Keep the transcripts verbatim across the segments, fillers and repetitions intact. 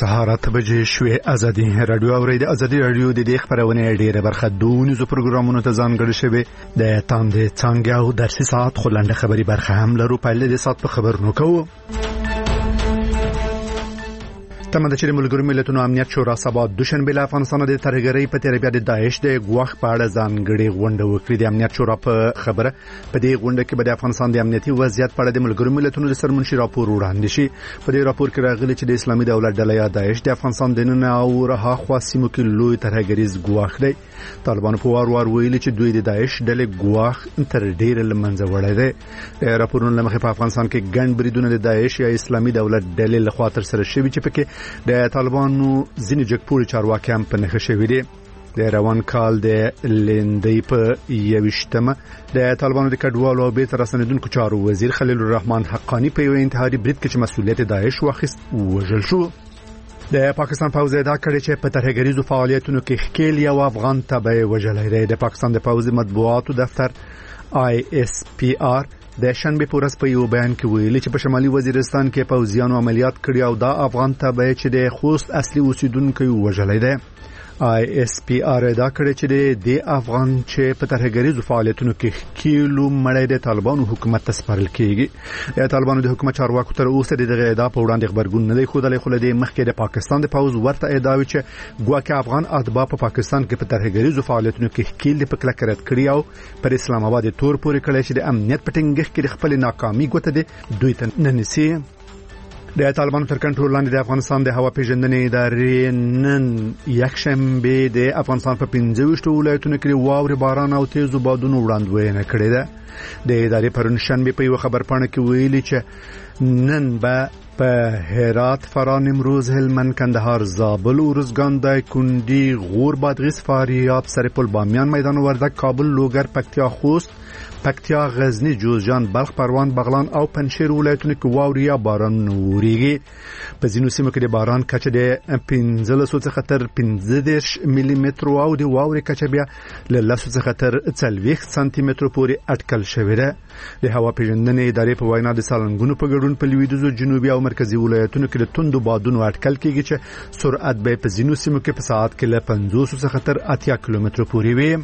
سهار اته بجې شوې. ازادي رادیو اوري د ازادي رادیو د دې خبرونه ډیره برخه دونیزو پروګرامونو ته ځانګړي شوی د تاندې څنګه او درسي ساعت خلنده خبري برخه هم لرو. په لدې ساعت په خبرونو کوو تمه د چیرې ملګرو ملتونو امنیت شورا سبا دوشنبه له افغانستان د ترهګرۍ په تیربیا د داعش د ګواښ په اړه ځانګړي غونډه وکړي. د امنیت شورا په خبره په دې غونډه کې به د افغانستان د امنیتي وضعیت په اړه د ملګرو ملتونو د سرمنشي راپور وړاندې شي. په دې راپور کې راغلي چې د اسلامي دولت ډله یا داعش د افغانستان د نن او رها خوا سیمو کې لوی ترهګریز ګواښ دی. طالبان په وار وار ویلي چې دوی د داعش ډلې ګواښ تر ډیره لمنځه وړی دی. د راپورونو لمخې په افغانستان کې ګڼ بریدونه د داعش یا اسلامي دولت ډلې لخوا تر سره شوي چې پکې د طالبانو ځینې جګپوري چارواکي هم په نښه شوي دي. د روان کال د لندۍ په یویشتمه د طالبانو د کډوالو او بیرته راستنېدونکو چارو وزیر خلیل الرحمن حقانی په یو انتحاري برید کې چې مسؤلیت داعش واخیست وژل شو. د پاکستان پوځ ادعا کړې چې په ترهګریزو فعالیتونو کې ښکېل یو افغان تبعه وژلی دی. د پاکستان د پوځ مطبوعاتو دفتر آی اس پی آر د شنبه په ورځ په یو بیان کې ویلي چې په شمالي وزیرستان کې پوځیانو عملیات کړي او دا افغان تبعه چې د خوست اصلي اوسیدونکو وژلی دی. آی اس پی آر ادعا کړې چې د افغان چې په ترهګریزو فعالیتونو کې کیلو مړی د طالبانو حکومت ته سپارل کیږي. د طالبانو د حکومت چارواکو تر اوسه دغه ادعا په وړاندې خبرګون نه دی ښودلی، خو له دې مخکې د پاکستان د پوځ ورته ادعا وی چې ګواکې افغان اتباع په پاکستان کې په ترهګریزو فعالیتونو کې کیل په کلکه رد کړي او پر اسلام آباد تور پورې کړی چې د امنیت په ټینګښت کې خپل ناکامي ګوته دي دوی ته نه نسی. د طالبانو تر کنټرول لاندې د افغانستان د هوا پیژندنې ادارې نن یکشنبه د افغانستان په پنځه ویشت ولایتونو کې واورې، باران او تیزو بادونو وړاندوینه کړې ده. د ادارې پرون شنبه په یو خبرپاڼه کې ویلي چې نن به په هرات، فرا، نیمروز، هلمند، کندهار، زابل، ارزګان، دایکنډي، غور، بادغیس، فاریاب، سرپل، بامیان، میدان وردګ، کابل، لوګر، پکتیا، خوست، پکتیا، غزنی، جوزجان، بلخ، پروان، بغلان او پنجشیر ولایتونو کې واوري یا باران وریږي. په ځینو سیمو کې د باران کچه د پنځلس څخه تر پنځه دېرش ملي متر او د واوري کچه بیا له لس څخه تر څلوېښت سانتي متر پورې اټکل شوې ده. د هوا پیژندنې ادارې په وینا د سالنګونو په ګډون په لویدیځو، جنوبي او مرکزي ولایتونو کې د توندو بادونو اټکل کېږي چې سرعت به په ځینو سیمو کې په ساعت کې له پنځوس څخه تر اتیا کیلومتر پورې وي.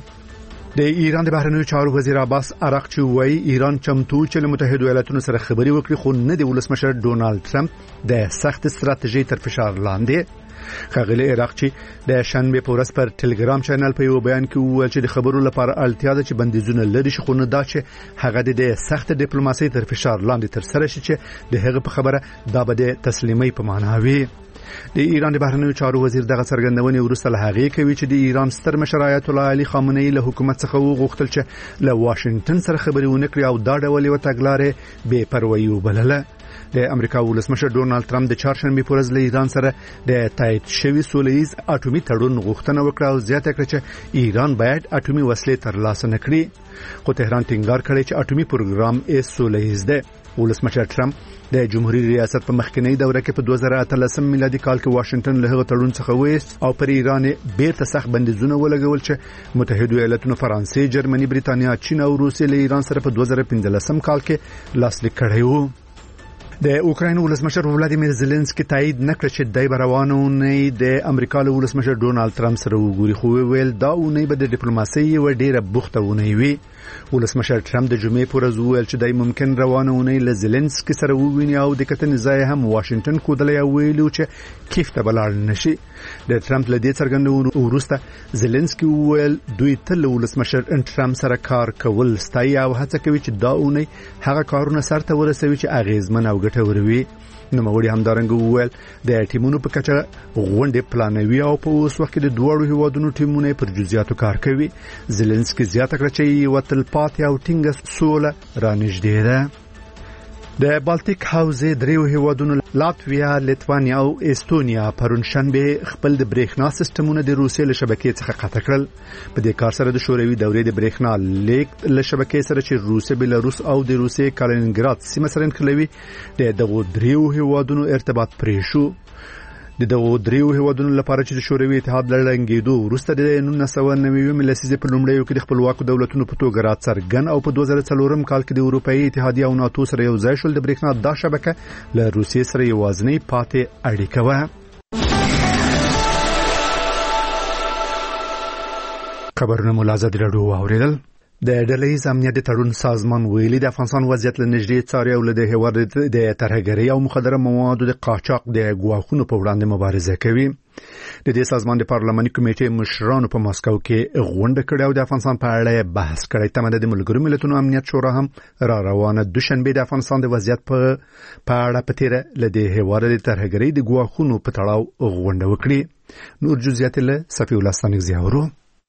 د ایران د بهرنیو چارو وزیر عباس عراقچي وایي ایران چمتو چې له متحده ایالاتونو سره خبرې وکړي، خو نه د ولسمشر ډونالد ټرمپ د سخت ستراتیژي تر فشار لاندې. ښاغلی عراقچي د شنبه په ورځ پر ټلګرام چینل په یو بیان کې وویل چې د خبرو لپاره اړتیا ده چې بندیزونه لري شي، خو نه دا چې هغه د سخت ډیپلوماسي تر فشار لاندې تر سره شي چې د هغه په خبره دا به د تسلیمۍ په معنا وي. د ایران د بهرنیو چارو وزیر دغه څرګندونې وروسته له هغې کوي چې د ایران ستر مشر آیت الله علي خامنه‌ای له حکومت څخه وغوښتل چې له واشنگټن سره خبرې ونه کړي او دا ډول یو تګلارې بې پروایي وبلله. د امریکا ولسمشر ډونالد ټرمپ د چهارشنبه په ورځ له ایران سره د تایید شوی سولهییز اټومي تړون غوښتنه وکړه او زیاته کړه چې ایران باید اټومي وسلې ترلاسه نکړي، خو تهران ټینګار کړی چې اټومي پروګرام یې سولهییز دی. ولسمشر ټرمپ د جمهوریت ریاست په مخکنی دوره کې په دوه زره اتلسم میلادي کال کې واشنگټن له هغه تړون څخه وېست او پر ایران بیرته سخت بندیزونه ولګول چې متحده ایالاتونو، فرانسې، جرمني، بریتانیا، چین او روسیې له ایران سره په دوه زره پنځلسم کال کې لاسلیک کړی وو. د اوکراین ولسمشر ولادیمیر زيلنسکي تایید نکړ چې دای بروانونه د امریکا له ولسمشر ډونالد ټرمپ سره وګوري، خو ویل دا ونه به د ډیپلوماسي و ډیره بوختونه وي. ولسمشر ټرمپ د جمعې پر ورځ ویل چې دای ممکن روانونه له زيلنسکي سره وویني او د کتنې ځای هم واشنگټن کودلې ویلو چې کیف ته بلار نشي. د ټرمپ له دې څرګندونو وروسته زيلنسکي ویل دوی تل ولسمشر ټرمپ سره کار کول ستایي او هڅه کوي چې دا ونه هغه کارونه سرته ورسوي چې اغیزمن او ګټوروي. نو موري همدارنګ وویل د ټیمونو په کچه غونډې پلانوي او په اوس وخت کې د دوړو هیوادونو ټیمونه پر جزئیاتو کار کوي. زيلنسکي زیاته کړه چې وتل پاتې او ټینګه سوله رانږدې ده. د بالټیک حوزې دریو هیوادونو لاتویا، لیتوانیا او استونیا پرون شنبه خپل د برېښنا سیستمونه د روسیې له شبکې څخه قطع کړل. په دې کار سره د شوروي دورې د برېښنا لیږد له شبکې سره چې روسیې، بلاروس او د روسیې کالینینګراد سیمه سره نښلوي د دغو دریو هیوادونو ارتباط پرې شو. د دغو دریو هیوادونو لپاره چې د شوروي اتحاد لړنګېدو وروسته د نولس سوه نوي لسیزې په لومړیو کې د خپلواکو دولتونو په توګه راڅرګند او په دوه زره څلورم کال کې د اروپایي اتحادیې او ناتو سره یو ځای شول، د برېښنا دا شبکه له روسیې سره یوازینۍ پاتې اړیکه وه. خبرونه مو لازم راډیو واوریدل. د ډلهیز امنیت تړون سازمان ویلي د افغانستان وضعیت له نږدې څاري او له هیواد د ترهګرۍ او مخدره موادو د قاچاق د ګواښونو په وړاندې مبارزه کوي. د دې سازمان د پارلماني کمیټې مشرانو په ماسکو کې غونډه کړې او د افغانستان په اړه بحث کړی. تمه د ملګرو ملتونو امنیت شورا هم را روانه دوشنبه د افغانستان د وضعیت په اړه په تیره له د هیواد د ترهګرۍ د ګواښونو په تړاو غونډه وکړي. نور جزئیات له صفی الله ستانګزیاورو.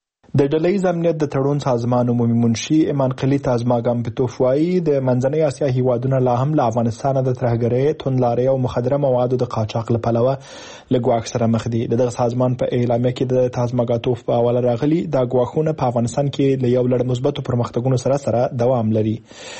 د ډلهیز امنیت د تړون سازمان عمومي منشي ایمان قلی تازماګم پتوف وایي د منځنۍ اسیا هیوادونه لا هم له افغانستان د ترهګرۍ، توندلارۍ او مخدره موادو د قاچاق له پلوه له ګواښ سره مخ دي. دغه سازمان په اعلامیه کې د تازماګاتوف په حواله راغلي دا ګواښونه په افغانستان کې له یو لړ مثبتو پرمختګونو سره سره دوام لري.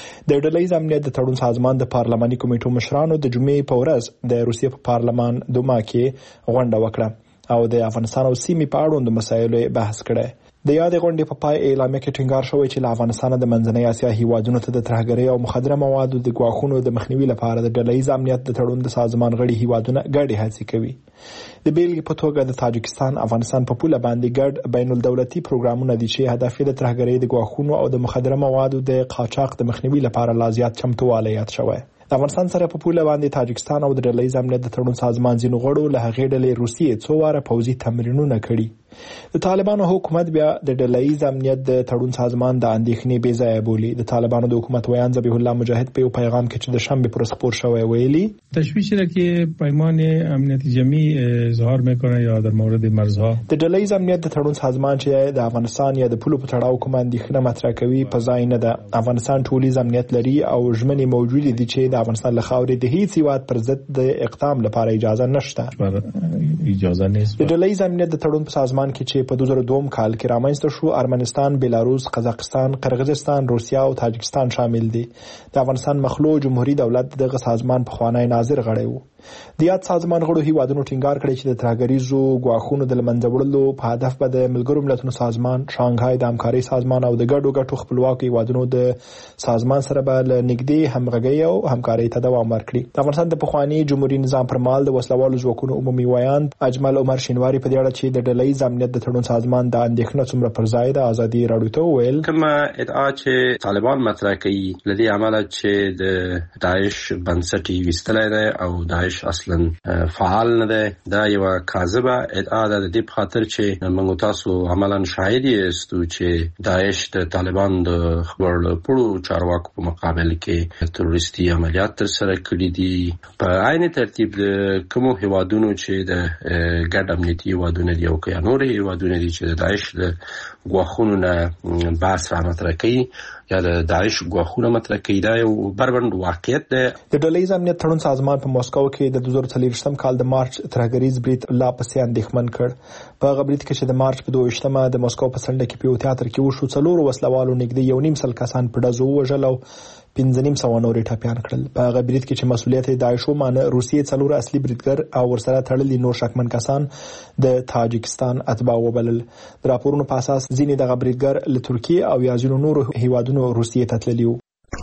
د ډلهیز امنیت د تړون سازمان د پارلماني کمیټو مشرانو د جمعې په ورځ د روسیې په پارلمان دوما کې غونډه وکړه او د افغانستان او سیمې په اړوندو مسایلو بحث کړی. د یاد غونډې په پای اعلامیه کې ټینګار شوی چې له افغانستان د منځنۍ اسیا هیوادونو ته د ترهګرۍ او مخدره موادو د ګواښونو د مخنیوي لپاره د ډلهیز امنیت د تړون د سازمان غړي هیوادونه ګډې هڅې کوي. د بیلګې په توګه د تاجکستان افغانستان په پوله باندې ګډ بین الدولتي پروګرامونه دي چې هدف یې د ترهګرۍ د ګواښونو او د مخدره موادو د قاچاق د مخنیوي لپاره لا زیات چمتووالی یاد شوی. د افغانستان سره په پوله باندې تاجکستان او د ډلهیز امنیت د تړون سازمان ځینو غړو له هغې ډلې روسیې څو واره پوځي تمرینونه کړي. د طالبانو حکومت بیا د ډلهیز امنیت د تړون سازمان د اندېښنې بې ځایه بولي. د طالبانو د حکومت ویان ذبیح الله مجاهد په یو پیغام کې چې د شنبه پر خبر شوی ویلي تشویش را که پیمان امنیت جمعی اظهار میکنه یا در مورد مرزها. د ډلهیز امنیت د تړون سازمان چې د افغانستان یا د پولو په تړاو کوم اندېښنه مطرح کوي په ځای نه ده. افغانستان ټولیز امنیت لري او ژمنې موجود دي چې د افغانستان له خاورې د هیڅ هیواد پر ضد د اقدام لپاره اجازه نشته. اجازه نیست. د ډلهیز امنیت د تړون په سازمان کې چې په دوه زره دوه کال کې رامنځته شو ارمنستان، بیلاروس، قزاقستان، قرغیزستان، روسیا او تاجکستان شامل دي. د افغانستان مخلوع جمهوریت دولت دغه سازمان په خوانی ناظر غړی وو. د یاد سازمان غړو هیوادونو ټینګار کړی چې د ترهګریزو ګواښونو د لمنځه وړلو په هدف به د ملګرو ملتونو سازمان، شانګهای د همکارۍ سازمان او د ګډو ګټو خپلواکو هیوادونو د سازمان سره به له نږدې همغږۍ او همکارۍ ته دوام ورکړي. د افغانستان د پخوانی جمهوریت نظام پر مهال د وسلوالو ځواکونو عمومي ویان اجمل عمر شینواری په دې اړه چې د ډلهیز امنیت د تړون سازمان د اندېښنه څومره پر ځای د ازادي راډیو ته وویل کومه ادعا چې طالبان مطرح کوي لدی عمله چې د داعش بنسټي وستلای دی او داعش اصلا فعال نه دی، دا یو کاذبه ادعا ده. د دې په خاطر چې موږ تاسو عملاً شاهد یاستو چې داعش د طالبان د خبر پړو چارواکو په مقابل کې تروریستي عملیات تر سره کړي دي. په عین ترتیب د کوم هیوادونو چې د ګډ امنیتي هیوادونه دي او که نور هیوادونه دي چې د داعش د ګواښونو نه بحث را مطرح کوي یا د داعش ګواښونه مطرح کوي، دا یو بربند واقعیت ده. د ډلهیز امنیت تړون سازمان په ماسکو کې د دوه زره څلوېښتم کال د مارچ ترهګریز برید لا پسې اندېښمن کړ. په هغه برید کې چې د مارچ په دوه ویشتمه د ماسکو په څنډه کې په یو تیاتر کې وشو، څلورو وسلوالو نږدې یو نیم سل کسان په ډزو ووژل او پنځه نیم سوه نورې ټپیان کړل. په هغه برید کې چې مسؤلیت یې داعش ومانه، روسیې څلور اصلي بریدګر او ورسره تړلي نور شکمن کسان د تاجکستان اتباع وبلل. د راپورونو په اساس ځینې دغه بریدګر له ترکیې او یا ځینو نورو هیوادونو روسیې ته تللي وو.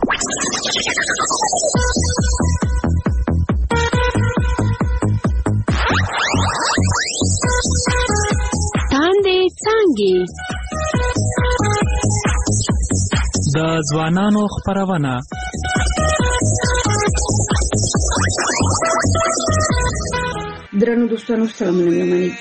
د ځوانانو خپرونه درنو دوستانو سلامونه مې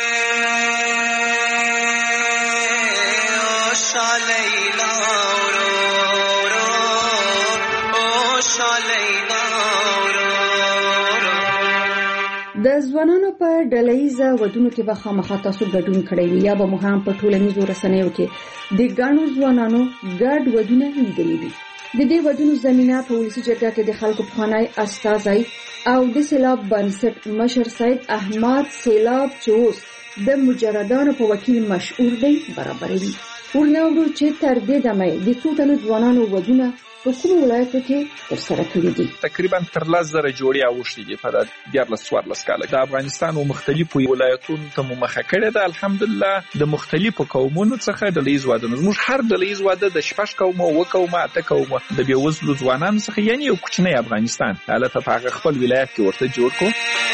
د ځوانانو په ډلهیزه ودونو کې به خامخا تاسو ګډون کړی وي یا به مو هم په ټولنیزو رسنیو کې د ګڼو ځوانانو ګډ ودونه لیدلي دي. د دې ودونو زمينه په ولسي جرګه کې د خلکو پخوانی استازي او د سیلاب بنسټ مشر سید احمد سیلاب چوس د مجردانو په وکیل مشهور دی برابروي. ورنوړو چې تر دې دمه د څو تنو ځوانانو ودونه په کوم ولایت کې ترسره کړي دي. تقریبا تر لس زره جوړې اوښتې دي په دیارلس څوارلس کاله. د افغانستان او مختلفو ولایتونو ته مو مخه کړې ده. الحمدلله د مختلفو قومونو څخه ډلهیز واده، زموږ هر ډلهیز واده د شپږ قومه اووه قومه اته قومه د بېوزلو ځوانانو څخه، یعنې یو کوچنی افغانستان هلته په هغه خپل ولایت کې ورته جوړ کړو.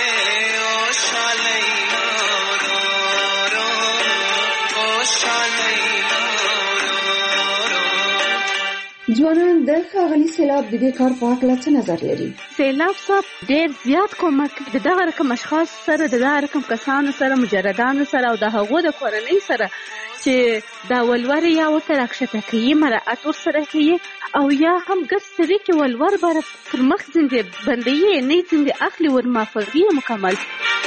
ځوانان د ښاغلي سیلاب د دې کار په اړه څه نظر لري؟ سیلاب صاحب ډېر زیات کومک د دغه رقم اشخاص سره د دغه رقم کسانو سره مجردانو سره او د هغو د کورنۍ سره چې دا ولور یا ورته راکښته کوي مراعات ورسره کوي او یا هم ګډ سړي کې ولور بره پر مخ ځینې بندوي نه ځینې اخلي ورمعافوي مکمل.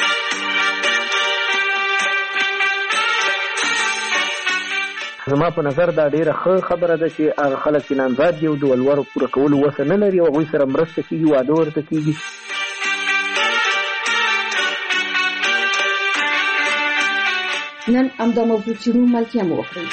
زما په نظر دا ډیره ښه خبره ده چې هغه خلک چې نامزاد دي او د ولورو پوره کولو وسه نه لري او هغوی سره مرسته کېږي، واده ورته کېږي. نن همدا موضوع څېړو، ملتیا مو وکړئ.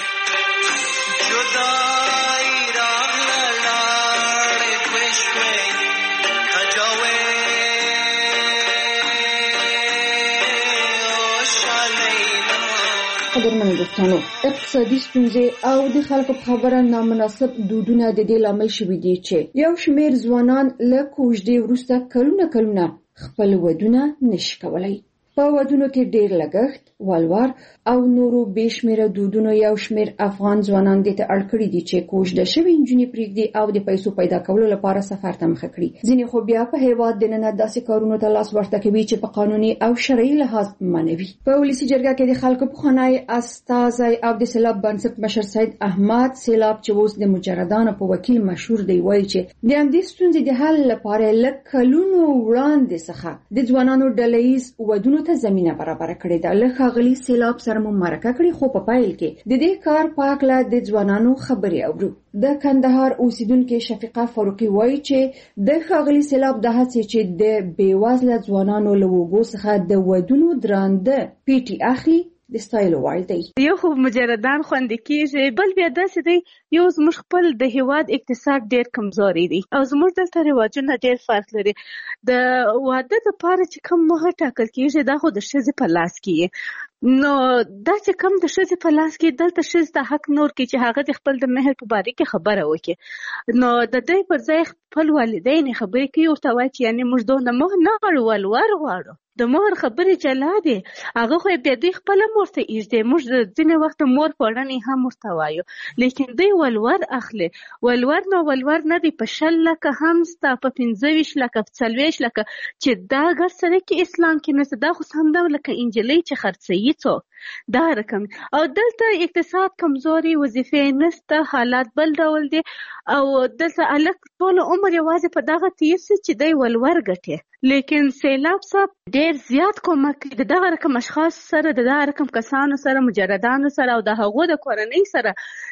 قدرمنو دوستانو، اقتصادي ستونزې او د خلکو په خبره نامناسب دودونه د دې لامل شوي دي چې یو شمېر ځوانان له کوژدې وروسته کلونه کلونه خپل ودونه نشي کولی. په ودونو کې ډېر لګښت، ولور او نورو بې شمېره دودونو یو شمېر افغان ځوانان دې ته اړ کړي دي چې کوژده شوې نجونې پرېږدي او د پیسو پیدا کولو لپاره سفر ته مخه کړي. ځینې خو بیا په هېواد دننه داسې کارونو ته لاس ورته کوي چې په قانوني او شرعي لحاظ منع وي. په ولسي جرګه کې د خلکو پخوانی استازی او د سیلاب بنسټ مشر سید احمد سیلاب چې اوس د مجردانو په وکیل مشهور دی وایي چې د همدې ستونزې د حل لپاره له کلونو وړاندې څخه د ځوانانو ډله ییز ودونو ته زمینه برابره کړې ده. له ښاغلي سیلاب سره مو مرکه کړې، خو په پایل کې د دې کار په هکله د ځوانانو خبرې اورو. د کندهار اوسیدونکې شفیقه فاروقي وایي چې د ښاغلي سیلاب د هڅې چې د بېوزله ځوانانو له اوږو څخه د ودونو درانده پیټي اخلي د ستایلو وړ دی. یو خو مجردان خوندي کېږي، بل بیا داسې دی یو زموږ خپل د هېواد اقتصاد ډېر کمزوري دی او زموږ دلته رواجونه ډېر فرق لري. د واده دپاره چې کوم مهر ټاکل کېږي دا خو د ښځې په لاس کې نو دا چې کوم د ښځې په لاس کې دلته ښځې ته حق نور کې چې هغه د خپل د مهر په باره کې خبره وکړي. نو د دوی پر ځای خپل والدین خبرې کوي، ورته وایي چې یعنې موږ دونه مهر نه غواړو، ولور غواړو. د مهر خبرې جلا دي، هغه خو بیا دوی خپله مور ته ایږدي. موږ ځینې وخت مور پوړنې هم ورته وایو، لیکن دوی ولور اخلي. ولور نو ولور نه دی، په شل لکه هم ستا، په پنځه ویشت لکه، په څلوېښت لکه چې دا ګډ سړی کې اسلام کې نشته. دا خو هم دا لکه انجلۍ چې خرڅوي څوک دا رقم. او دلته اقتصاد کمزوري، وظیفې نشته، حالات بل ډول دي او دلته هلک ټول عمر یوازې په دغه تېر شي چې دی ولور ګټي. لیکن سیلاب صاحب ډېر زیات کومک کوي د دغه رقم اشخاص سره، د دغه رقم کسانو سره، مجردانو سره او د هغو د کورنۍ سره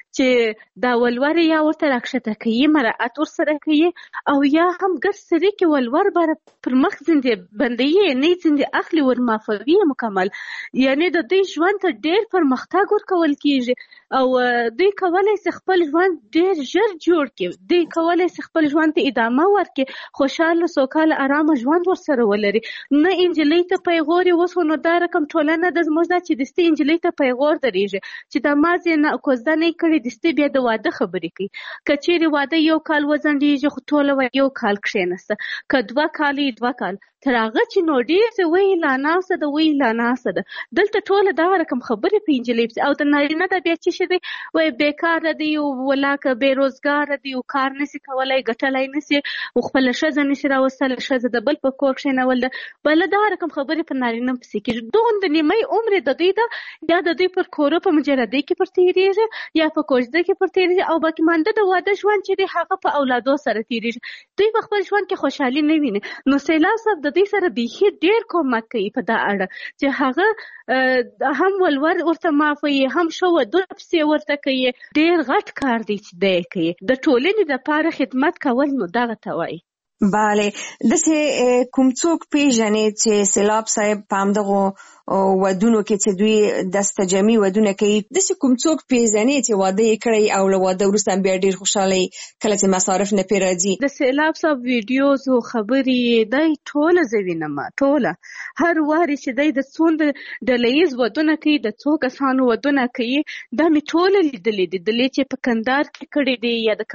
چې دا ولور یا ورته راکښته کوي مراعات ورسره کوي او یا هم ګډ سړي کې ولور بره پر مخ ځینې بندوي نه ځینې اخلي ورمعافوي مکمل. یعنې د دوی ژوند ته ډېر پرمختګ ورکول کېږي او دوی کولی شي خپل ژوند ډېر ژر جوړ کړي. دوی کولی شي خپل ژوند ته ادامه ورکړي، خوشحاله سوکاله ارامه ژوند ورسره ولري. نه انجلۍ ته پیغور اوس نو دا رقم ټولنه د زموږ دا چې دستي انجلۍ ته پیغور درېږي چې د مازې نه کوزده نه کړي دستي بیا د واده خبرې کوي. که چیرې واده یو کال وځنډېږي خو ټوله یو کال کښېنسته، که دوه کال دوه کال تر هغه چې نو ډېر څه وایي لا ناسته ده، وایي لا ناسته ده. دلته ټوله دغه رقم خبرې په انجلۍ پسې. او د نارینه ده بیا څه شی دی، وایي بېکاره دی، ولاکه بېروزګاره دی، کار نسي کولی، ګټلی نسي، خپله ښځه نسي راوستلی، ښځه د بل په کور کښېنول ده. بله دغه رقم خبرې په نارینه پسې کېږي. دومره نیمۍ عمر د دوی ده یا د دوی پر کورو په مجردۍ کې پر تېرېږي یا په کوژده کې پر تېرېږي او باقي مانده د واده ژوند چې دی هغه په اولادو سره تېرېږي. دوی په خپل ژوند کې خوشحالي نه ویني. نو سیلاب صاحب د دوی سره بیخي ډېر کومک کوي په دا اړه چې هغه هم ولور ورته معافوي، هم ښه ودونه پسې ورته کوي. ډېر غټ کار دی چې دی کوي. د ټولنې دپاره خدمت کول نو دغه ته وایي. بله، داسې کوم څوک پیژنې چې سیلاب صاحب په همدغو ودونو کې چې دوی دستجمي ودونه کوي، داسې کوم څوک پیژنې چې واده یې کړی او له واده وروسته بیا ډېر خوشحاله کله چې مصارف نه پرې راځي؟ د سیلاب صاحب ویډیوز او خبرې دی ټوله زه وینم، ټوله هر وارې چې دی د څومره ډله ییز ودونه کوي، د څو کسانو ودونه کوي، دا مې ټوله لیدلې دي. دلې چې په کندهار کې کړي دي یا د